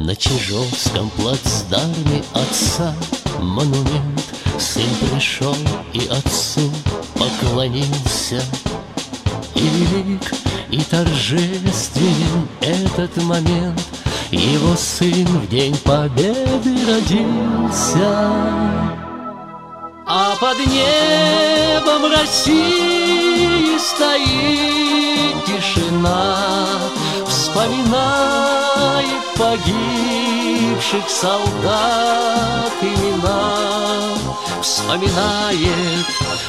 На Чижовском плацдарме отца монумент. Сын пришел и отцу поклонился. И велик, и торжественен этот момент. Его сын в день победы родился. А под небом России стоит тишина, вспоминает погибших солдат имена. Вспоминает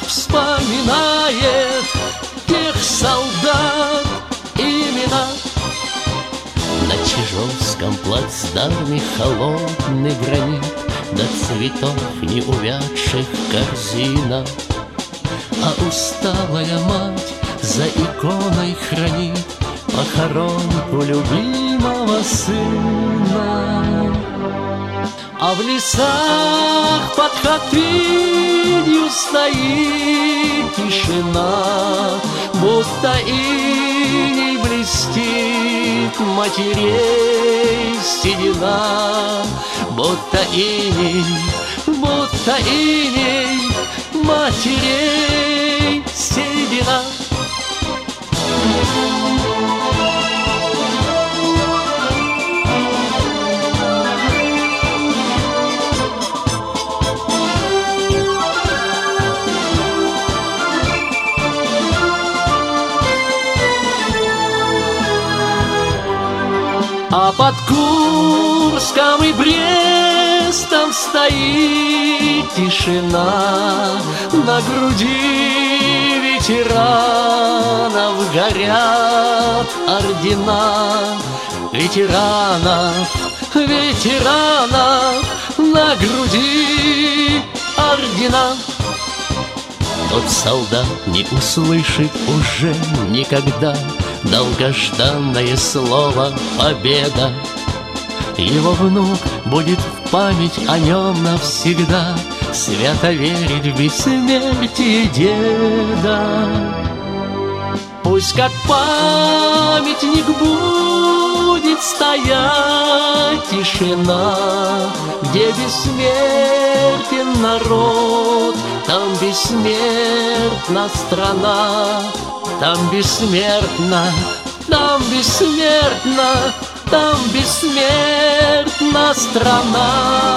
тех солдат имена. На Чижовском плацдарме холодный гранит, до цветов не увядших корзина. А усталая мать за иконой хранит похоронку любимого сына. А в лесах под Хатынью стоит тишина, будто иней блестит матерей седина. Будто иней матерей седина. А под Курском и Брестом стоит тишина. На груди ветеранов горят ордена. Ветеранов на груди ордена. Тот солдат не услышит уже никогда долгожданное слово «победа». Его внук будет в память о нем навсегда, свято верит в бессмертие деда. Пусть как памятник будет стоять тишина, где бессмертен народ, там бессмертна страна. Там бессмертна страна.